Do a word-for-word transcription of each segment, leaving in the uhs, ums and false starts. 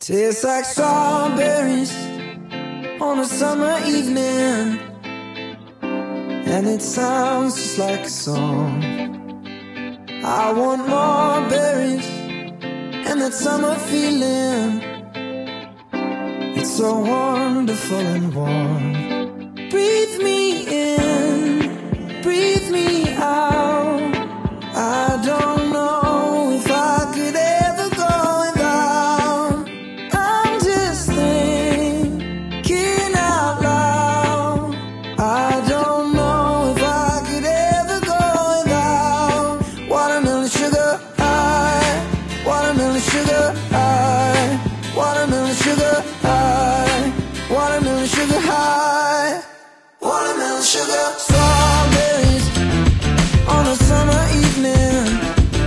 Tastes like strawberries on a summer evening, and it sounds just like a song. I want more berries and that summer feeling. It's so wonderful and warm. Breathe me in, breathe me out. I don't know if I could ever go without. I'm just thinking out loud. I don't know if I could ever go without watermelon sugar high, watermelon sugar high, watermelon sugar high, watermelon sugar high, watermelon sugar. Strawberries on a summer evening,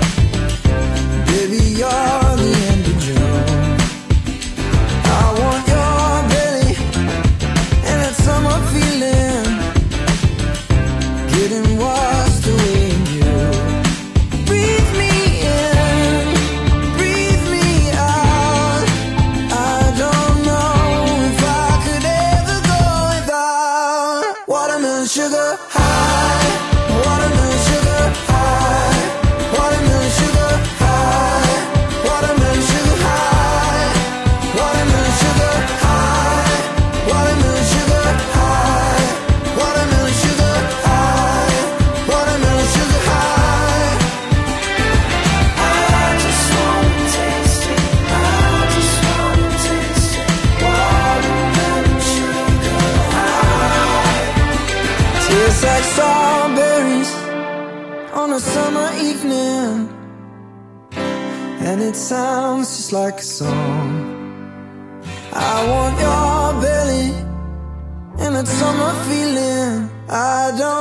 baby, you're the end of June. I want your belly and that summer feeling, getting washed away in you. Breathe me in, breathe me out. I don't know if I could ever go without watermelon sugar high, watermelon sugar high, watermelon sugar high, watermelon sugar high, watermelon sugar high, watermelon sugar high, watermelon sugar high, watermelon sugar high. I just wanna taste it, I just wanna taste it, watermelon sugar high. Tastes like strawberries on a summer evening, and it sounds just like a song. I want your belly and that summer feeling. I don't